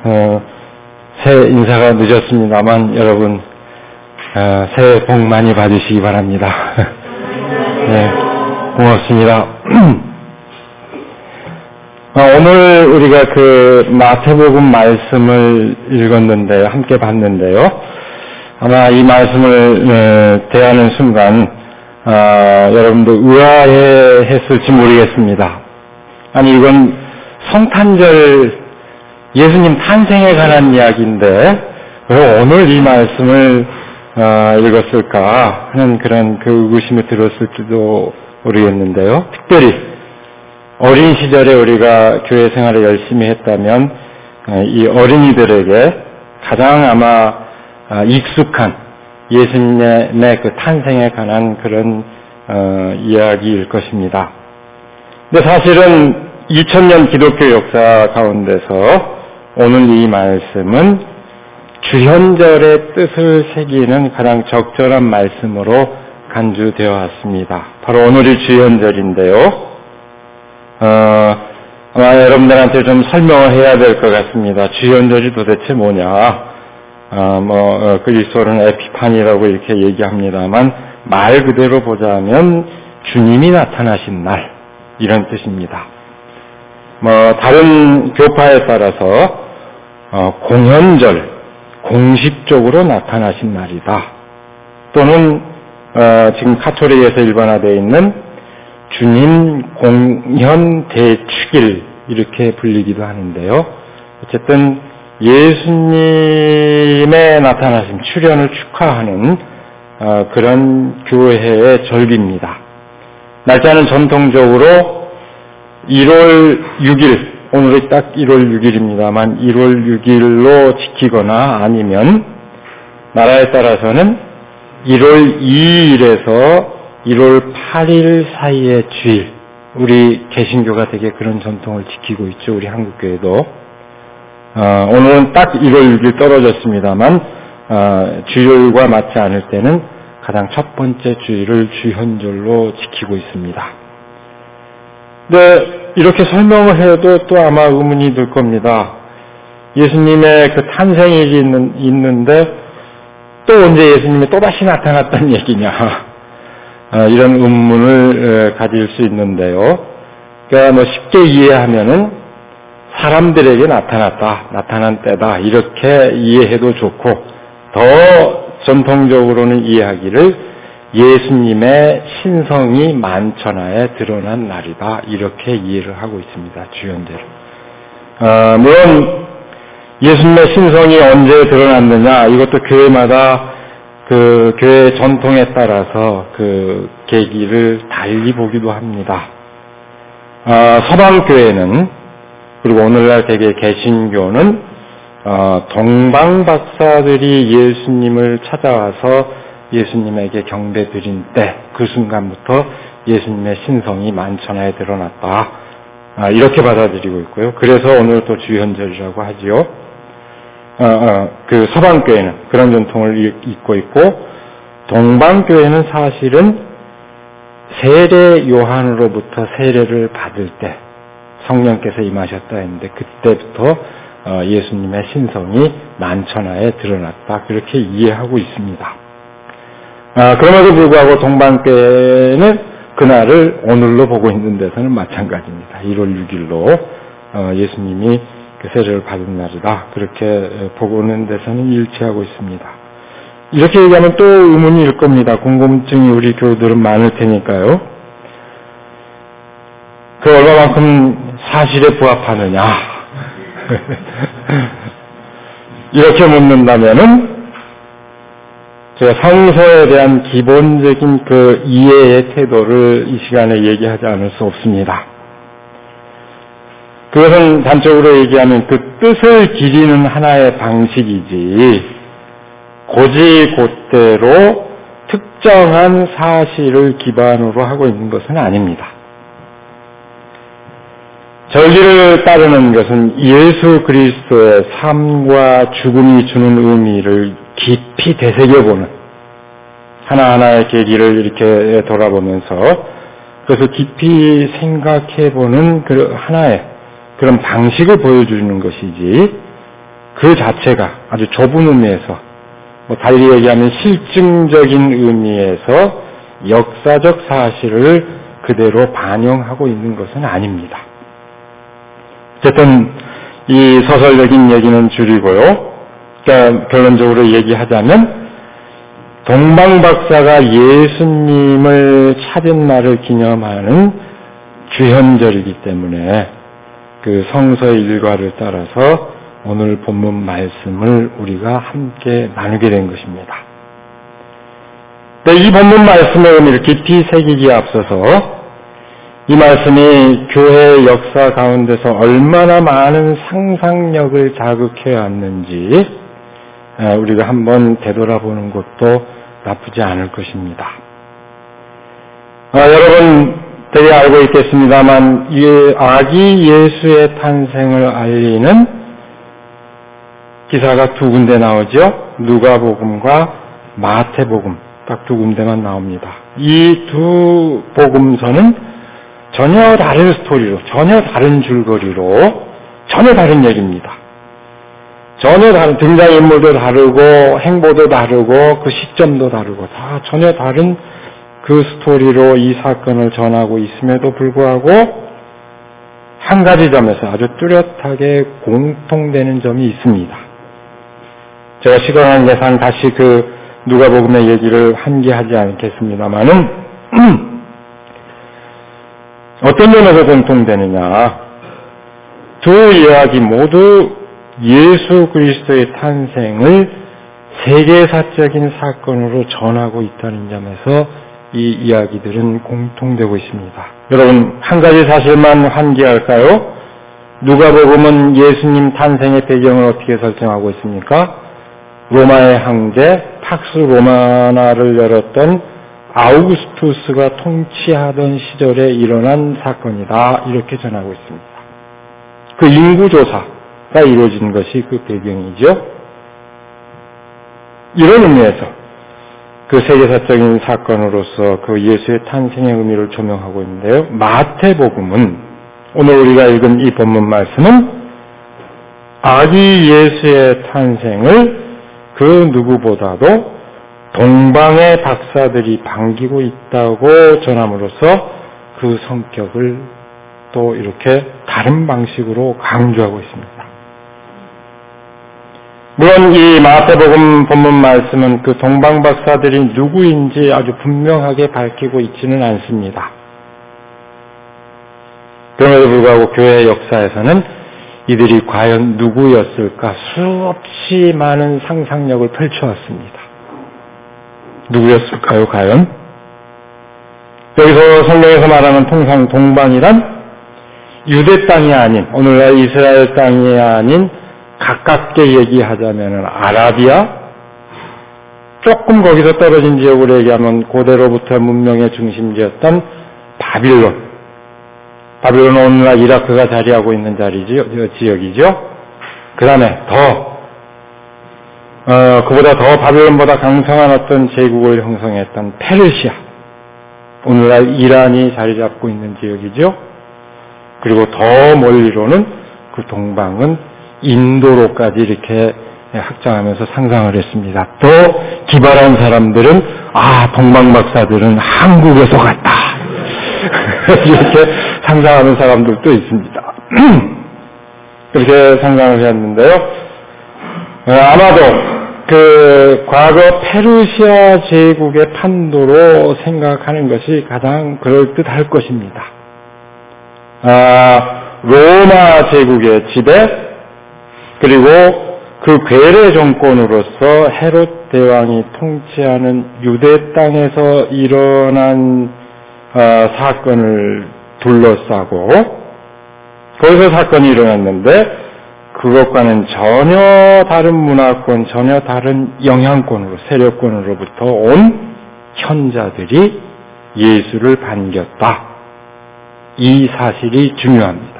새해 인사가 늦었습니다만 여러분 새해 복 많이 받으시기 바랍니다. 네, 고맙습니다. 오늘 우리가 그 마태복음 말씀을 읽었는데요, 함께 봤는데요. 아마 이 말씀을 대하는 순간 여러분도 의아해했을지 모르겠습니다. 아니 이건 성탄절 예수님 탄생에 관한 이야기인데 왜 오늘 이 말씀을 읽었을까 하는 그런 그 의구심이 들었을지도 모르겠는데요. 특별히 어린 시절에 우리가 교회 생활을 열심히 했다면 이 어린이들에게 가장 아마 익숙한 예수님의 그 탄생에 관한 그런 이야기일 것입니다. 근데 사실은 2000년 기독교 역사 가운데서 오늘 이 말씀은 주현절의 뜻을 새기는 가장 적절한 말씀으로 간주되어 왔습니다. 바로 오늘이 주현절인데요. 아마 여러분들한테 좀 설명을 해야 될 것 같습니다. 주현절이 도대체 뭐냐? 그리스도는 에피파니라고 이렇게 얘기합니다만 말 그대로 보자면 주님이 나타나신 날 이런 뜻입니다. 다른 교파에 따라서 공현절, 공식적으로 나타나신 날이다. 또는 지금 카톨릭에서 일반화되어 있는 주님 공현 대축일 이렇게 불리기도 하는데요. 어쨌든 예수님의 나타나신 출현을 축하하는 그런 교회의 절기입니다. 날짜는 전통적으로 1월 6일, 오늘이 딱 1월 6일입니다만 1월 6일로 지키거나 아니면 나라에 따라서는 1월 2일에서 1월 8일 사이의 주일, 우리 개신교가 되게 그런 전통을 지키고 있죠. 우리 한국교회도. 오늘은 딱 1월 6일 떨어졌습니다만 주일과 맞지 않을 때는 가장 첫 번째 주일을 주현절로 지키고 있습니다. 네, 이렇게 설명을 해도 또 아마 의문이 들 겁니다. 예수님의 그 탄생일이 있는데 또 언제 예수님이 또다시 나타났다는 얘기냐. 이런 의문을 가질 수 있는데요. 그러니까 쉽게 이해하면은 사람들에게 나타난 때다. 이렇게 이해해도 좋고, 더 전통적으로는 이해하기를 예수님의 신성이 만천하에 드러난 날이다. 이렇게 이해를 하고 있습니다. 주현절. 물론 예수님의 신성이 언제 드러났느냐, 이것도 교회마다 그 교회 전통에 따라서 그 계기를 달리 보기도 합니다. 서방교회는, 그리고 오늘날 대개 개신교는 동방박사들이 예수님을 찾아와서 예수님에게 경배 드린 때 그 순간부터 예수님의 신성이 만천하에 드러났다. 이렇게 받아들이고 있고요. 그래서 오늘 또 주현절이라고 하지요. 그 서방교회는 그런 전통을 잇고 있고, 동방교회는 사실은 세례 요한으로부터 세례를 받을 때 성령께서 임하셨다 했는데 그때부터 예수님의 신성이 만천하에 드러났다. 그렇게 이해하고 있습니다. 그럼에도 불구하고 동방교회는 그날을 오늘로 보고 있는 데서는 마찬가지입니다. 1월 6일로 예수님이 그 세례를 받은 날이다. 그렇게 보고 있는 데서는 일치하고 있습니다. 이렇게 얘기하면 또 의문일 겁니다. 궁금증이 우리 교우들은 많을 테니까요. 그 얼마만큼 사실에 부합하느냐. 이렇게 묻는다면은 제가 성서에 대한 기본적인 그 이해의 태도를 이 시간에 얘기하지 않을 수 없습니다. 그것은 단적으로 얘기하면 그 뜻을 기리는 하나의 방식이지 곧이곧대로 특정한 사실을 기반으로 하고 있는 것은 아닙니다. 절기를 따르는 것은 예수 그리스도의 삶과 죽음이 주는 의미를 깊이 되새겨보는 하나하나의 계기를 이렇게 돌아보면서 그것을 깊이 생각해보는 그 하나의 그런 방식을 보여주는 것이지 그 자체가 아주 좁은 의미에서, 달리 얘기하면 실증적인 의미에서 역사적 사실을 그대로 반영하고 있는 것은 아닙니다. 어쨌든 이 서설적인 얘기는 줄이고요. 그러니까 결론적으로 얘기하자면 동방박사가 예수님을 찾은 날을 기념하는 주현절이기 때문에 그 성서 일과를 따라서 오늘 본문 말씀을 우리가 함께 나누게 된 것입니다. 이 본문 말씀의 의미를 깊이 새기기에 앞서서 이 말씀이 교회의 역사 가운데서 얼마나 많은 상상력을 자극해 왔는지 우리가 한번 되돌아보는 것도 나쁘지 않을 것입니다. 여러분 되게 알고 있겠습니다만 아기 예수의 탄생을 알리는 기사가 두 군데 나오죠. 누가복음과 마태복음 딱 두 군데만 나옵니다. 이 두 복음서는 전혀 다른 스토리로, 전혀 다른 줄거리로, 전혀 다른 얘기입니다. 전혀 다른, 등장인물도 다르고, 행보도 다르고, 그 시점도 다르고, 다 전혀 다른 그 스토리로 이 사건을 전하고 있음에도 불구하고, 한 가지 점에서 아주 뚜렷하게 공통되는 점이 있습니다. 제가 시간 예상 다시 그 누가복음의 얘기를 한계하지 않겠습니다만은, 어떤 면에서 공통되느냐. 두 이야기 모두 예수 그리스도의 탄생을 세계사적인 사건으로 전하고 있다는 점에서 이 이야기들은 공통되고 있습니다. 여러분, 한 가지 사실만 환기할까요? 누가복음은 예수님 탄생의 배경을 어떻게 설정하고 있습니까? 로마의 황제 팍스 로마나를 열었던 아우구스투스가 통치하던 시절에 일어난 사건이다. 이렇게 전하고 있습니다. 그 인구조사가 이루어진 것이 그 배경이죠. 이런 의미에서 그 세계사적인 사건으로서 그 예수의 탄생의 의미를 조명하고 있는데요. 마태복음은 오늘 우리가 읽은 이 본문 말씀은 아기 예수의 탄생을 그 누구보다도 동방의 박사들이 반기고 있다고 전함으로써 그 성격을 또 이렇게 다른 방식으로 강조하고 있습니다. 물론 이 마태복음 본문 말씀은 그 동방 박사들이 누구인지 아주 분명하게 밝히고 있지는 않습니다. 그럼에도 불구하고 교회 역사에서는 이들이 과연 누구였을까 수없이 많은 상상력을 펼쳐왔습니다. 누구였을까요, 과연? 여기서 성경에서 말하는 통상 동방이란 유대 땅이 아닌, 오늘날 이스라엘 땅이 아닌 가깝게 얘기하자면 아라비아, 조금 거기서 떨어진 지역으로 얘기하면 고대로부터 문명의 중심지였던 바빌론. 바빌론은 오늘날 이라크가 자리하고 있는 지역이죠. 그 다음에 그보다 더 바빌론보다 강성한 어떤 제국을 형성했던 페르시아. 오늘날 이란이 자리 잡고 있는 지역이죠. 그리고 더 멀리로는 그 동방은 인도로까지 이렇게 확장하면서 상상을 했습니다. 또 기발한 사람들은 동방 박사들은 한국에서 갔다. 이렇게 상상하는 사람들도 있습니다. 그렇게 상상을 했는데요. 아마도 그 과거 페르시아 제국의 판도로 생각하는 것이 가장 그럴듯할 것입니다. 로마 제국의 지배, 그리고 그 괴뢰 정권으로서 헤롯 대왕이 통치하는 유대 땅에서 일어난 사건을 둘러싸고 거기서 사건이 일어났는데 그것과는 전혀 다른 문화권, 전혀 다른 영향권으로, 세력권으로부터 온 현자들이 예수를 반겼다. 이 사실이 중요합니다.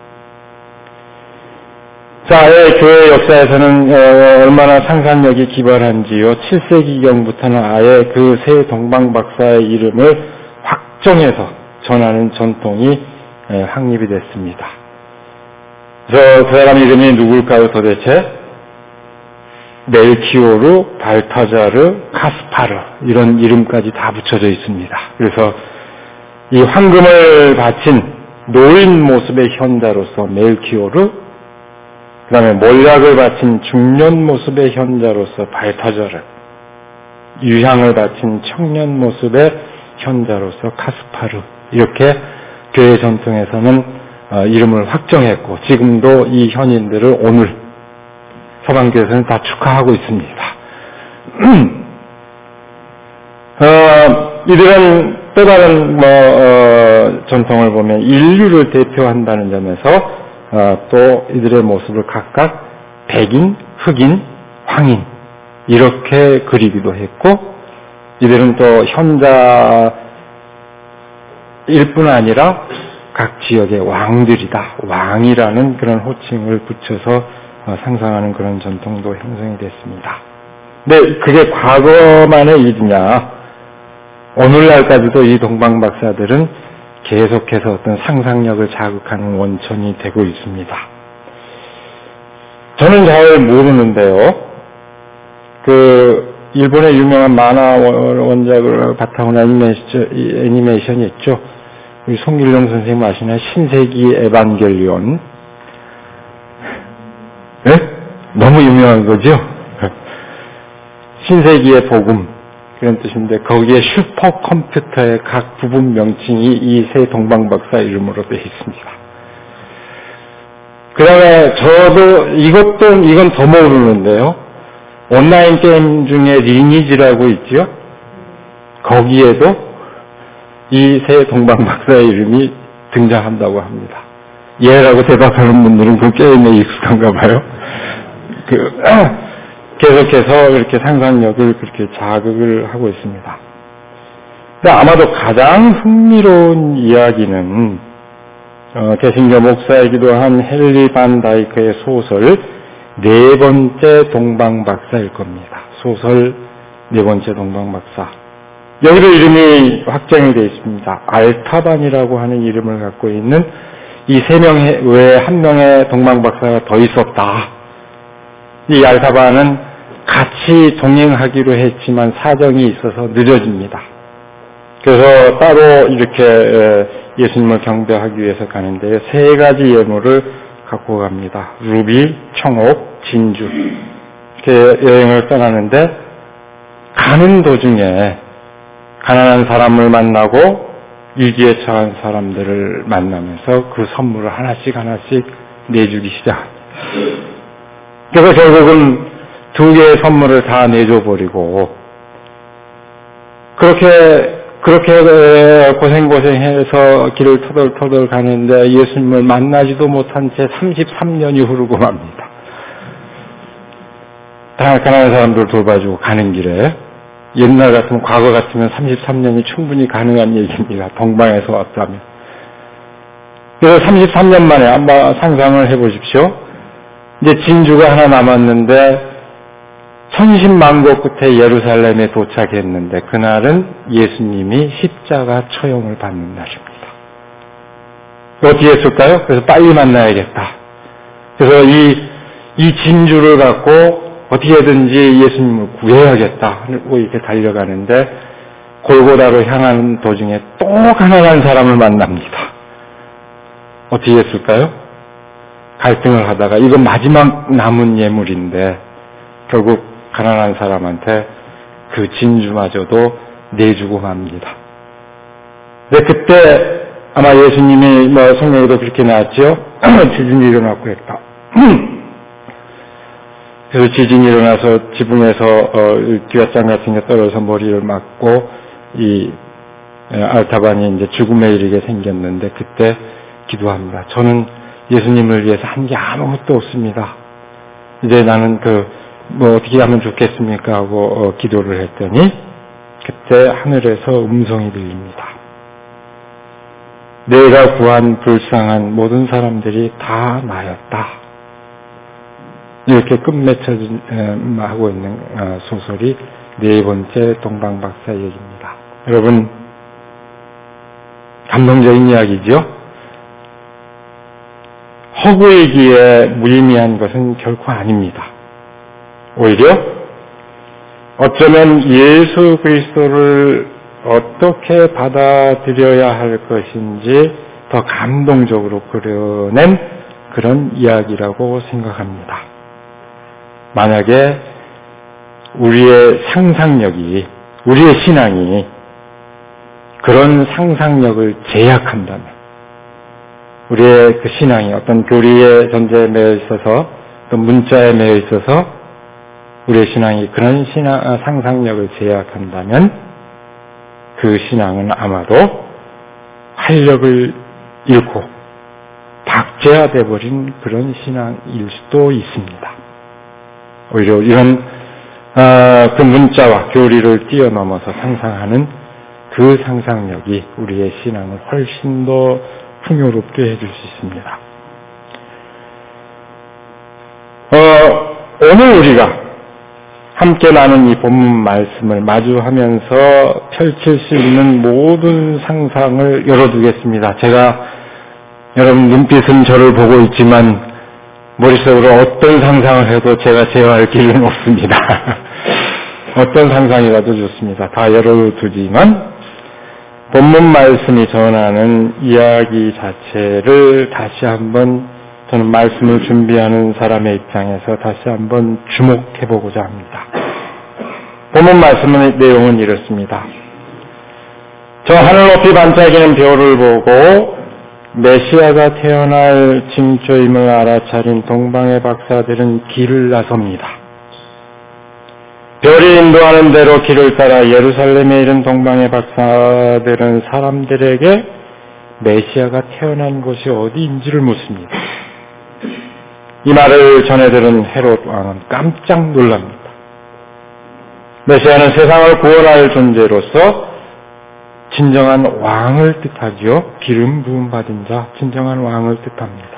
자, 교회 역사에서는 얼마나 상상력이 기발한지요. 7세기경부터는 아예 그 세 동방 박사의 이름을 확정해서 전하는 전통이 확립이 됐습니다. 그래서 그 사람 이름이 누굴까요, 도대체? 멜키오르, 발타자르, 카스파르 이런 이름까지 다 붙여져 있습니다. 그래서 이 황금을 바친 노인 모습의 현자로서 멜키오르, 그 다음에 몰약을 바친 중년 모습의 현자로서 발타자르, 유향을 바친 청년 모습의 현자로서 카스파르, 이렇게 교회 전통에서는 이름을 확정했고 지금도 이 현인들을 오늘 서방교에서는 다 축하하고 있습니다. 이들은 또 다른 전통을 보면 인류를 대표한다는 점에서 또 이들의 모습을 각각 백인, 흑인, 황인 이렇게 그리기도 했고, 이들은 또 현자일 뿐 아니라 각 지역의 왕들이다, 왕이라는 그런 호칭을 붙여서 상상하는 그런 전통도 형성이 됐습니다. 근데 그게 과거만의 일이냐? 오늘날까지도 이 동방박사들은 계속해서 어떤 상상력을 자극하는 원천이 되고 있습니다. 저는 잘 모르는데요. 일본의 유명한 만화 원작을 바탕으로 애니메이션이 있죠. 우리 송길령 선생님 아시나요? 신세기 에반겔리온. 네? 너무 유명한 거죠? 신세기의 복음. 그런 뜻인데, 거기에 슈퍼컴퓨터의 각 부분 명칭이 이 세 동방박사 이름으로 되어 있습니다. 그 다음에 이건 더 모르는데요. 온라인 게임 중에 리니지라고 있죠? 거기에도 이 세 동방박사의 이름이 등장한다고 합니다. 예라고 대답하는 분들은 그 게임에 익숙한가 봐요. 계속해서 이렇게 상상력을 그렇게 자극을 하고 있습니다. 근데 아마도 가장 흥미로운 이야기는 개신교 목사이기도 한 헨리 반 다이크의 소설 네 번째 동방박사일 겁니다. 소설 네 번째 동방박사. 여기도 이름이 확정이 되어 있습니다. 알타반이라고 하는 이름을 갖고 있는 이 세 명 외에 한 명의 동방박사가 더 있었다. 이 알타반은 같이 동행하기로 했지만 사정이 있어서 늦어집니다. 그래서 따로 이렇게 예수님을 경배하기 위해서 가는데요. 세 가지 예물을 갖고 갑니다. 루비, 청옥, 진주. 이렇게 여행을 떠나는데 가는 도중에 가난한 사람을 만나고 위기에 처한 사람들을 만나면서 그 선물을 하나씩 내주기 시작합니다. 그래서 결국은 두 개의 선물을 다 내줘버리고 그렇게 고생해서 길을 터덜터덜 가는데 예수님을 만나지도 못한 채 33년이 흐르고 맙니다. 다 가난한 사람들 돌봐주고 가는 길에 옛날 같으면 과거 같으면 33년이 충분히 가능한 얘기입니다. 동방에서 왔다면. 그래서 33년 만에 한번 상상을 해보십시오. 이제 진주가 하나 남았는데 천신만고 끝에 예루살렘에 도착했는데 그날은 예수님이 십자가 처형을 받는 날입니다. 어떻게 했을까요? 그래서 빨리 만나야겠다. 그래서 이 진주를 갖고 어떻게든지 예수님을 구해야겠다 하고 이렇게 달려가는데 골고다로 향하는 도중에 또 가난한 사람을 만납니다. 어떻게 했을까요? 갈등을 하다가 이건 마지막 남은 예물인데 결국 가난한 사람한테 그 진주마저도 내주고 맙니다. 근데 그때 아마 예수님이 성경에도 그렇게 나왔죠. 지진이 일어났고 했다. 그래서 지진이 일어나서 지붕에서 기와장 같은 게 떨어져서 머리를 맞고 이 알타반이 이제 죽음에 이르게 생겼는데 그때 기도합니다. 저는 예수님을 위해서 한 게 아무것도 없습니다. 이제 나는 어떻게 하면 좋겠습니까? 하고 기도를 했더니 그때 하늘에서 음성이 들립니다. 내가 구한 불쌍한 모든 사람들이 다 나였다. 이렇게 끝맺혀하고 있는 소설이 네 번째 동방박사 얘기입니다. 여러분, 감동적인 이야기죠? 허구이기에 무의미한 것은 결코 아닙니다. 오히려 어쩌면 예수 그리스도를 어떻게 받아들여야 할 것인지 더 감동적으로 그려낸 그런 이야기라고 생각합니다. 만약에 우리의 상상력이, 우리의 신앙이 그런 상상력을 제약한다면, 우리의 그 신앙이 어떤 교리의 전제에 매여 있어서, 또 문자에 매여 있어서 우리의 신앙이 그런 상상력을 제약한다면 그 신앙은 아마도 활력을 잃고 박제화돼 버린 그런 신앙일 수도 있습니다. 오히려 이런 그 문자와 교리를 뛰어넘어서 상상하는 그 상상력이 우리의 신앙을 훨씬 더 풍요롭게 해줄 수 있습니다. 오늘 우리가 함께 나눈 이 본문 말씀을 마주하면서 펼칠 수 있는 모든 상상을 열어두겠습니다. 제가 여러분 눈빛은 저를 보고 있지만 머릿속으로 어떤 상상을 해도 제가 제어할 길은 없습니다. 어떤 상상이라도 좋습니다. 다 열어두지만 본문 말씀이 전하는 이야기 자체를 다시 한번 저는 말씀을 준비하는 사람의 입장에서 다시 한번 주목해보고자 합니다. 본문 말씀의 내용은 이렇습니다. 저 하늘 높이 반짝이는 별을 보고 메시아가 태어날 징조임을 알아차린 동방의 박사들은 길을 나섭니다. 별이 인도하는 대로 길을 따라 예루살렘에 이른 동방의 박사들은 사람들에게 메시아가 태어난 곳이 어디인지를 묻습니다. 이 말을 전해 들은 헤롯 왕은 깜짝 놀랍니다. 메시아는 세상을 구원할 존재로서 진정한 왕을 뜻하지요. 기름 부음 받은 자, 진정한 왕을 뜻합니다.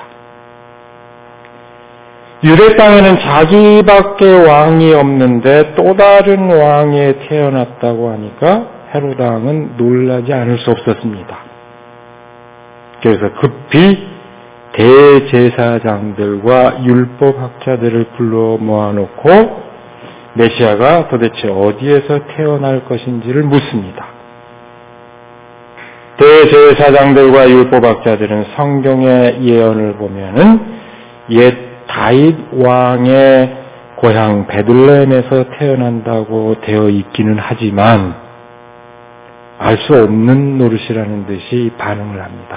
유대 땅에는 자기밖에 왕이 없는데 또 다른 왕에 태어났다고 하니까 헤롯 왕은 놀라지 않을 수 없었습니다. 그래서 급히 대제사장들과 율법학자들을 불러 모아놓고 메시아가 도대체 어디에서 태어날 것인지를 묻습니다. 대제사장들과 율법학자들은 성경의 예언을 보면은 옛 다윗 왕의 고향 베들레헴에서 태어난다고 되어 있기는 하지만 알 수 없는 노릇이라는 듯이 반응을 합니다.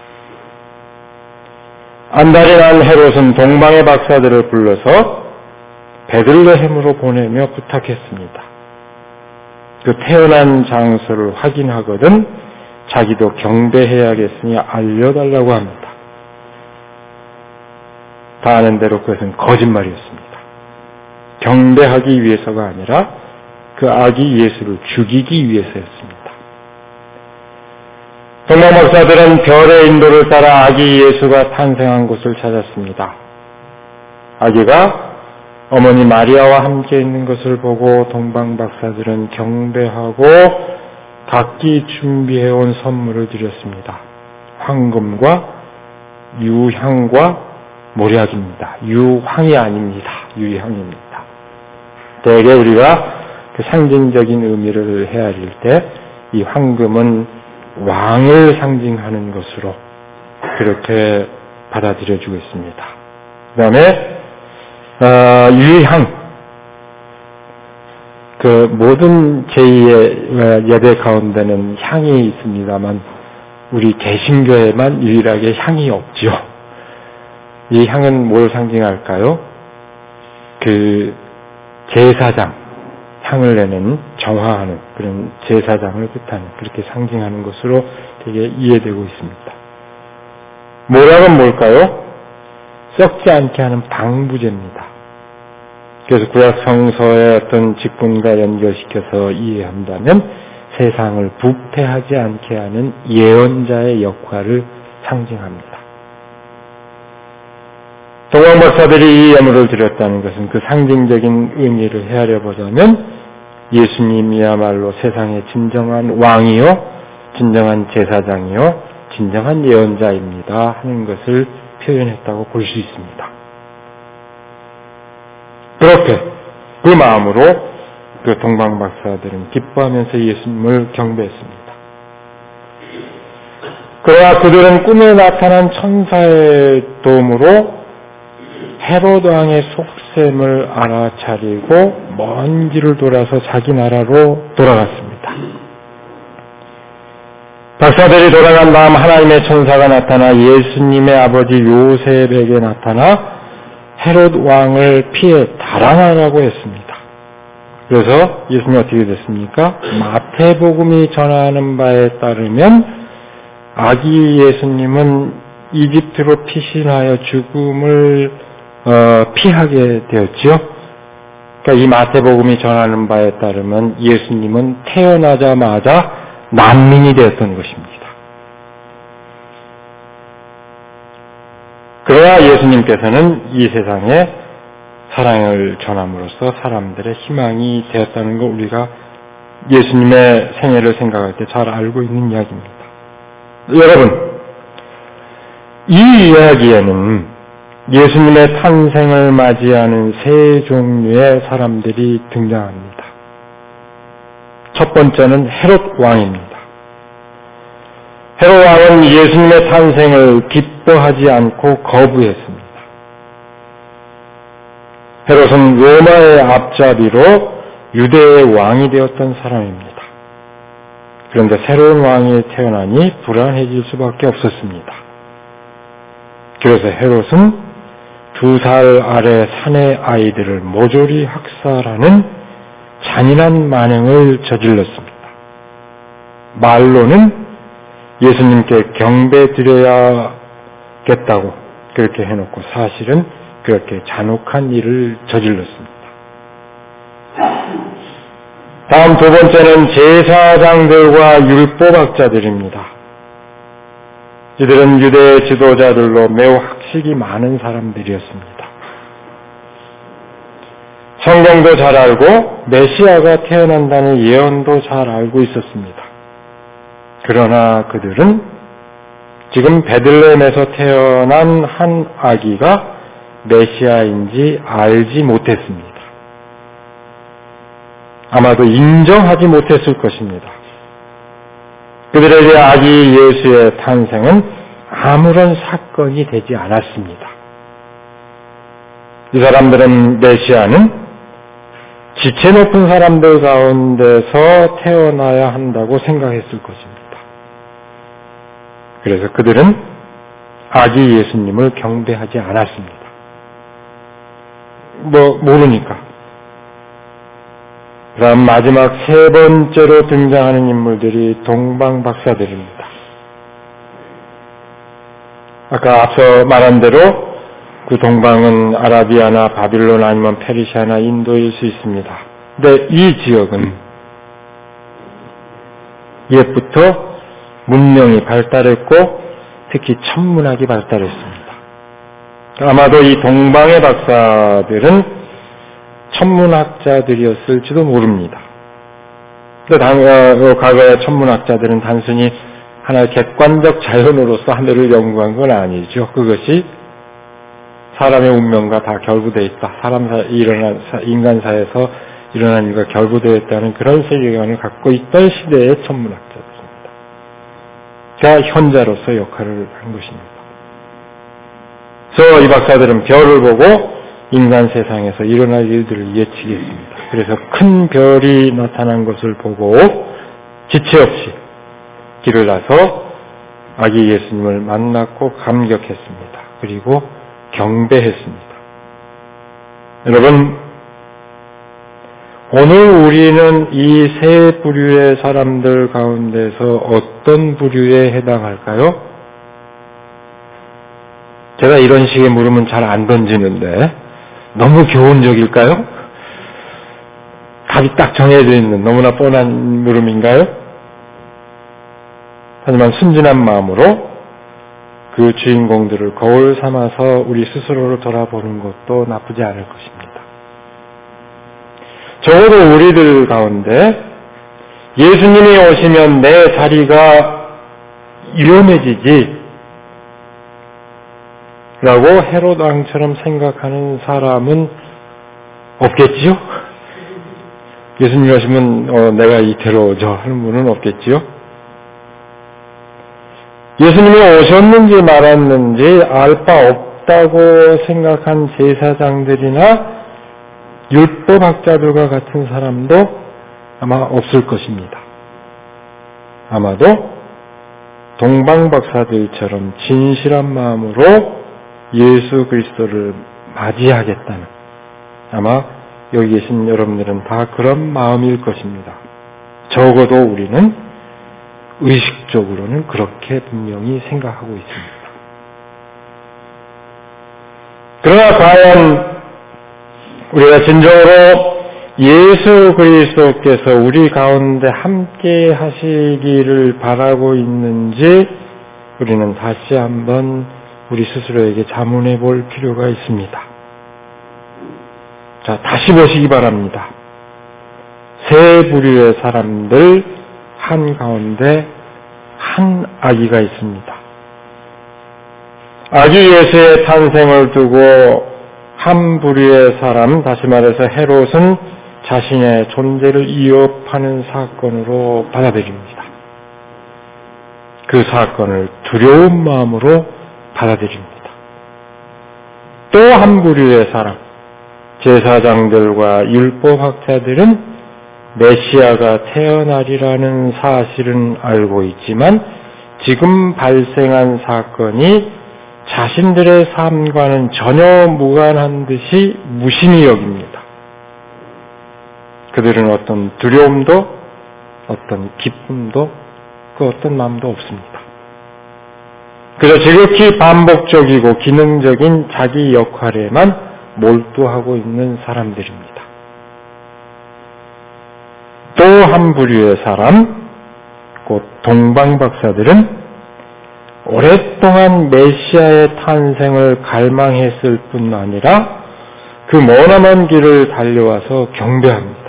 안달이 난 헤롯은 동방의 박사들을 불러서 베들레헴으로 보내며 부탁했습니다. 그 태어난 장소를 확인하거든 자기도 경배해야겠으니 알려달라고 합니다. 다 아는 대로 그것은 거짓말이었습니다. 경배하기 위해서가 아니라 그 아기 예수를 죽이기 위해서였습니다. 동방 박사들은 별의 인도를 따라 아기 예수가 탄생한 곳을 찾았습니다. 아기가 어머니 마리아와 함께 있는 것을 보고 동방 박사들은 경배하고 각기 준비해온 선물을 드렸습니다. 황금과 유향과 모략입니다. 유황이 아닙니다. 유향입니다. 대개 우리가 그 상징적인 의미를 헤아릴 때 이 황금은 왕을 상징하는 것으로 그렇게 받아들여지고 있습니다. 그 다음에 유향, 그 모든 제2의 예배 가운데는 향이 있습니다만 우리 개신교에만 유일하게 향이 없죠. 이 향은 뭘 상징할까요? 그 제사장, 향을 내는 정화하는 그런 제사장을 뜻하는 그렇게 상징하는 것으로 되게 이해되고 있습니다. 모략은 뭘까요? 썩지 않게 하는 방부제입니다. 그래서 구약 성서의 어떤 직분과 연결시켜서 이해한다면 세상을 부패하지 않게 하는 예언자의 역할을 상징합니다. 동방 박사들이 이 예물을 드렸다는 것은 그 상징적인 의미를 헤아려 보자면 예수님이야말로 세상의 진정한 왕이요, 진정한 제사장이요, 진정한 예언자입니다 하는 것을 표현했다고 볼 수 있습니다. 그렇게 그 마음으로 그 동방박사들은 기뻐하면서 예수님을 경배했습니다. 그러나 그들은 꿈에 나타난 천사의 도움으로 헤롯 왕의 속셈을 알아차리고 먼 길을 돌아서 자기 나라로 돌아갔습니다. 박사들이 돌아간 다음 하나님의 천사가 나타나 예수님의 아버지 요셉에게 나타나 헤롯 왕을 피해 달아나라고 했습니다. 그래서 예수님이 어떻게 됐습니까? 마태복음이 전하는 바에 따르면 아기 예수님은 이집트로 피신하여 죽음을 피하게 되었지요. 그러니까 이 마태복음이 전하는 바에 따르면 예수님은 태어나자마자 난민이 되었던 것입니다. 그러나 예수님께서는 이 세상에 사랑을 전함으로써 사람들의 희망이 되었다는 걸 우리가 예수님의 생애를 생각할 때 잘 알고 있는 이야기입니다. 여러분, 이 이야기에는 예수님의 탄생을 맞이하는 세 종류의 사람들이 등장합니다. 첫 번째는 헤롯 왕입니다. 헤롯 왕은 예수님의 탄생을 기뻐하지 않고 거부했습니다. 헤롯은 로마의 앞잡이로 유대의 왕이 되었던 사람입니다. 그런데 새로운 왕이 태어나니 불안해질 수밖에 없었습니다. 그래서 헤롯은 2살 아래 사내 아이들을 모조리 학살하는 잔인한 만행을 저질렀습니다. 말로는 예수님께 경배드려야겠다고 그렇게 해놓고 사실은 그렇게 잔혹한 일을 저질렀습니다. 다음 두 번째는 제사장들과 율법학자들입니다. 이들은 유대 지도자들로 매우 학식이 많은 사람들이었습니다. 성경도 잘 알고 메시아가 태어난다는 예언도 잘 알고 있었습니다. 그러나 그들은 지금 베들레헴에서 태어난 한 아기가 메시아인지 알지 못했습니다. 아마도 인정하지 못했을 것입니다. 그들에게 아기 예수의 탄생은 아무런 사건이 되지 않았습니다. 이 사람들은 메시아는 지체 높은 사람들 가운데서 태어나야 한다고 생각했을 것입니다. 그래서 그들은 아기 예수님을 경배하지 않았습니다. 모르니까. 그다음 마지막 세 번째로 등장하는 인물들이 동방박사들입니다. 아까 앞서 말한 대로 그 동방은 아라비아나 바빌론 아니면 페르시아나 인도일 수 있습니다. 근데 이 지역은 옛부터 문명이 발달했고 특히 천문학이 발달했습니다. 아마도 이 동방의 박사들은 천문학자들이었을지도 모릅니다. 과거의 천문학자들은 단순히 하나의 객관적 자연으로서 하늘을 연구한 건 아니죠. 그것이 사람의 운명과 다 결부되어 있다. 인간사에서 일어난 일과 결부되어 있다는 그런 세계관을 갖고 있던 시대의 천문학자들입니다. 자, 현자로서 역할을 한 것입니다. 그래서 이 박사들은 별을 보고 인간 세상에서 일어날 일들을 예측했습니다. 그래서 큰 별이 나타난 것을 보고 지체 없이 길을 나서 아기 예수님을 만났고 감격했습니다. 그리고 경배했습니다. 여러분, 오늘 우리는 이 세 부류의 사람들 가운데서 어떤 부류에 해당할까요? 제가 이런 식의 물음은 잘 안 던지는데 너무 교훈적일까요? 답이 딱 정해져 있는 너무나 뻔한 물음인가요? 하지만 순진한 마음으로 그 주인공들을 거울 삼아서 우리 스스로를 돌아보는 것도 나쁘지 않을 것입니다. 적어도 우리들 가운데 예수님이 오시면 내 자리가 위험해지지 라고 헤롯 왕처럼 생각하는 사람은 없겠지요? 예수님 하시면 내가 이태로워져 하는 분은 없겠지요. 예수님이 오셨는지 말았는지 알 바 없다고 생각한 제사장들이나 율법학자들과 같은 사람도 아마 없을 것입니다. 아마도 동방박사들처럼 진실한 마음으로 예수 그리스도를 맞이하겠다는, 아마 여기 계신 여러분들은 다 그런 마음일 것입니다. 적어도 우리는 의식적으로는 그렇게 분명히 생각하고 있습니다. 그러나 과연 우리가 진정으로 예수 그리스도께서 우리 가운데 함께 하시기를 바라고 있는지 우리는 다시 한번 우리 스스로에게 자문해 볼 필요가 있습니다. 자, 다시 보시기 바랍니다. 세 부류의 사람들 한가운데 한 아기가 있습니다. 아기 예수의 탄생을 두고 한 부류의 사람, 다시 말해서 헤롯은 자신의 존재를 위협하는 사건으로 받아들입니다. 그 사건을 두려운 마음으로 받아들입니다. 또 한 부류의 사람, 제사장들과 율법학자들은 메시아가 태어나리라는 사실은 알고 있지만 지금 발생한 사건이 자신들의 삶과는 전혀 무관한 듯이 무심히 여깁니다. 그들은 어떤 두려움도 어떤 기쁨도 그 어떤 마음도 없습니다. 그저 지극히 반복적이고 기능적인 자기 역할에만 몰두하고 있는 사람들입니다. 또 한 부류의 사람, 곧 동방박사들은 오랫동안 메시아의 탄생을 갈망했을 뿐 아니라 그 머나먼 길을 달려와서 경배합니다.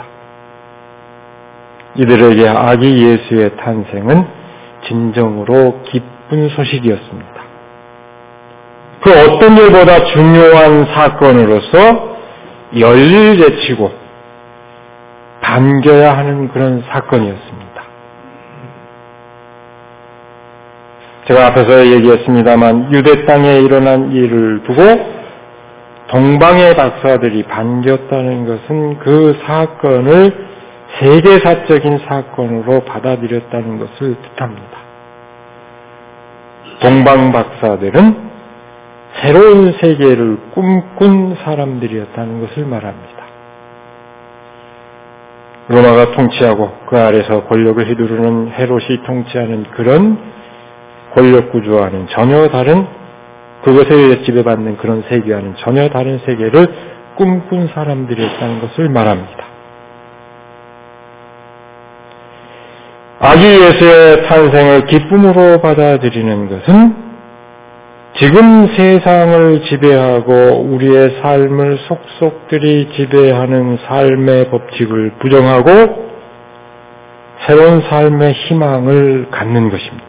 이들에게 아기 예수의 탄생은 진정으로 기쁜 소식이었습니다. 그 어떤 일보다 중요한 사건으로서 열일제치고 반겨야 하는 그런 사건이었습니다. 제가 앞에서 얘기했습니다만 유대 땅에 일어난 일을 두고 동방의 박사들이 반겼다는 것은 그 사건을 세계사적인 사건으로 받아들였다는 것을 뜻합니다. 동방 박사들은 새로운 세계를 꿈꾼 사람들이었다는 것을 말합니다. 로마가 통치하고 그 아래서 권력을 휘두르는 헤롯이 통치하는 그런 권력 구조와는 전혀 다른, 그것에 지배받는 그런 세계와는 전혀 다른 세계를 꿈꾼 사람들이었다는 것을 말합니다. 아기 예수의 탄생을 기쁨으로 받아들이는 것은 지금 세상을 지배하고 우리의 삶을 속속들이 지배하는 삶의 법칙을 부정하고 새로운 삶의 희망을 갖는 것입니다.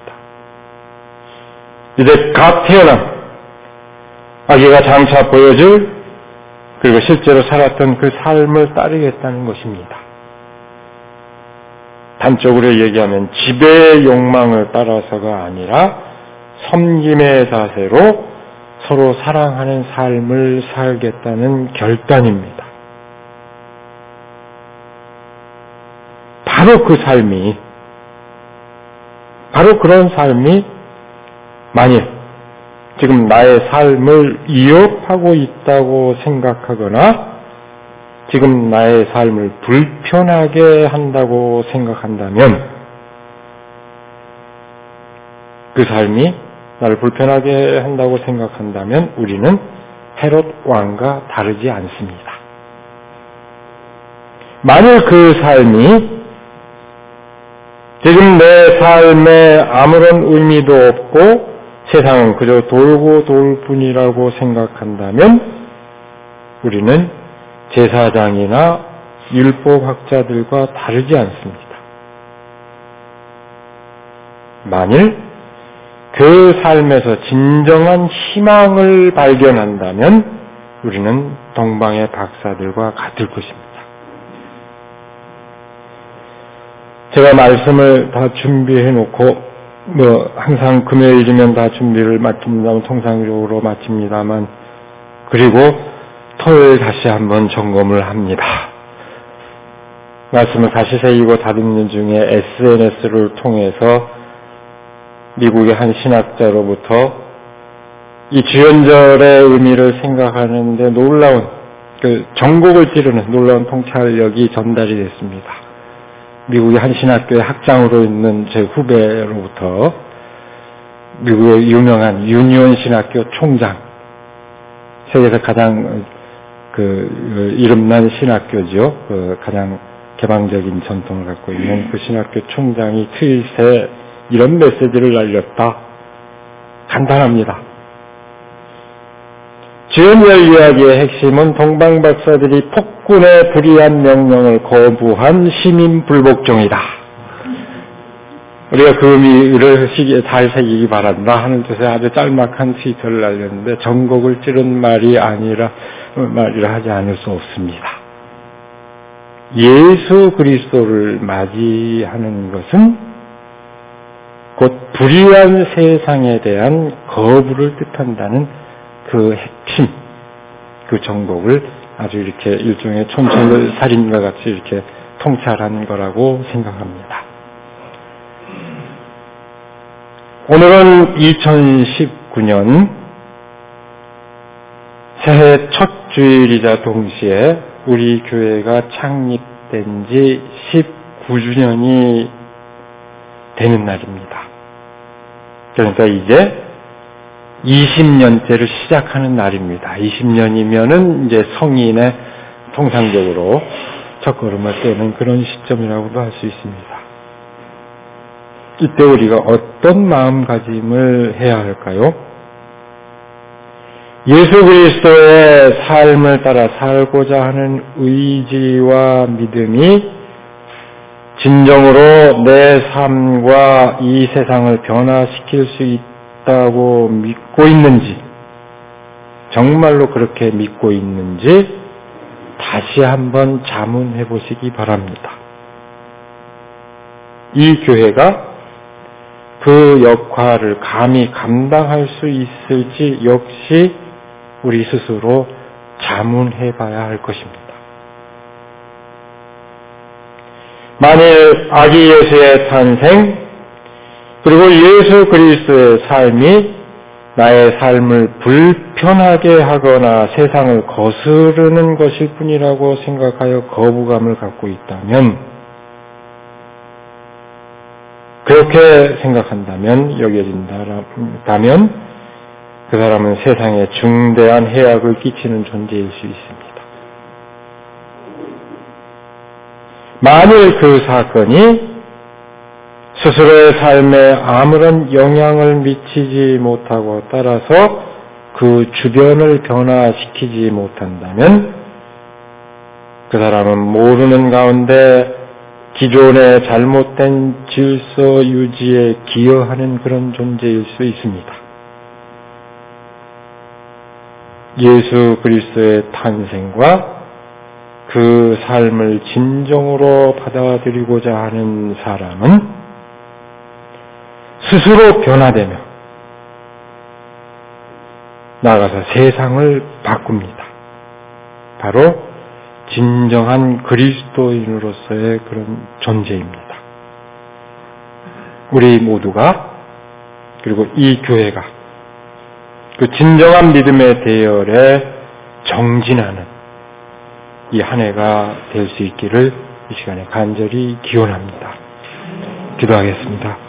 이제 갓 태어난 아기가 장차 보여줄, 그리고 실제로 살았던 그 삶을 따르겠다는 것입니다. 단적으로 얘기하면 지배의 욕망을 따라서가 아니라 섬김의 자세로 서로 사랑하는 삶을 살겠다는 결단입니다. 바로 그 삶이, 바로 그런 삶이 만일 지금 나의 삶을 위협하고 있다고 생각하거나 지금 나의 삶을 불편하게 한다고 생각한다면, 그 삶이 나를 불편하게 한다고 생각한다면 우리는 헤롯 왕과 다르지 않습니다. 만일 그 삶이 지금 내 삶에 아무런 의미도 없고 세상은 그저 돌고 돌 뿐이라고 생각한다면 우리는 제사장이나 율법학자들과 다르지 않습니다. 만일 그 삶에서 진정한 희망을 발견한다면 우리는 동방의 박사들과 같을 것입니다. 제가 말씀을 다 준비해 놓고 항상 금요일이면 다 준비를 마칩니다만 통상적으로 마칩니다만 그리고 토요일 다시 한번 점검을 합니다. 말씀을 다시 새기고 다듬는 중에 SNS를 통해서 미국의 한 신학자로부터 이 주연절의 의미를 생각하는데 놀라운 전곡을 찌르는 놀라운 통찰력이 전달이 됐습니다. 미국의 한 신학교의 학장으로 있는 제 후배로부터 미국의 유명한 유니온 신학교 총장, 세계에서 가장 이름난 신학교죠. 가장 개방적인 전통을 갖고 있는 그 신학교 총장이 트윗에 이런 메시지를 날렸다. 간단합니다. 주연절 이야기의 핵심은 동방 박사들이 폭군의 불의한 명령을 거부한 시민 불복종이다. 우리가 그 의미를 잘 새기기 바란다 하는 뜻의 아주 짤막한 트위터를 날렸는데 전곡을 찌른 말이라 하지 않을 수 없습니다. 예수 그리스도를 맞이하는 것은 곧 불의한 세상에 대한 거부를 뜻한다는 그 핵심, 그 정곡을 아주 이렇게 일종의 촌철살인과 같이 이렇게 통찰한 거라고 생각합니다. 오늘은 2019년 새해 첫 주일이자 동시에 우리 교회가 창립된 지 19주년이 되는 날입니다. 그러니까 이제 20년째를 시작하는 날입니다. 20년이면은 이제 성인의 통상적으로 첫걸음을 떼는 그런 시점이라고도 할 수 있습니다. 이때 우리가 어떤 마음가짐을 해야 할까요? 예수 그리스도의 삶을 따라 살고자 하는 의지와 믿음이 진정으로 내 삶과 이 세상을 변화시킬 수 있다고 믿고 있는지, 정말로 그렇게 믿고 있는지 다시 한번 자문해 보시기 바랍니다. 이 교회가 그 역할을 감히 감당할 수 있을지 역시 우리 스스로 자문해 봐야 할 것입니다. 만일 아기 예수의 탄생, 그리고 예수 그리스도의 삶이 나의 삶을 불편하게 하거나 세상을 거스르는 것일 뿐이라고 생각하여 거부감을 갖고 있다면, 그렇게 생각한다면, 여겨진다면 그 사람은 세상에 중대한 해악을 끼치는 존재일 수 있습니다. 만일 그 사건이 스스로의 삶에 아무런 영향을 미치지 못하고 따라서 그 주변을 변화시키지 못한다면 그 사람은 모르는 가운데 기존의 잘못된 질서 유지에 기여하는 그런 존재일 수 있습니다. 예수 그리스도의 탄생과 그 삶을 진정으로 받아들이고자 하는 사람은 스스로 변화되며 나아가서 세상을 바꿉니다. 바로 진정한 그리스도인으로서의 그런 존재입니다. 우리 모두가, 그리고 이 교회가 그 진정한 믿음의 대열에 정진하는 이 한 해가 될 수 있기를 이 시간에 간절히 기원합니다. 기도하겠습니다.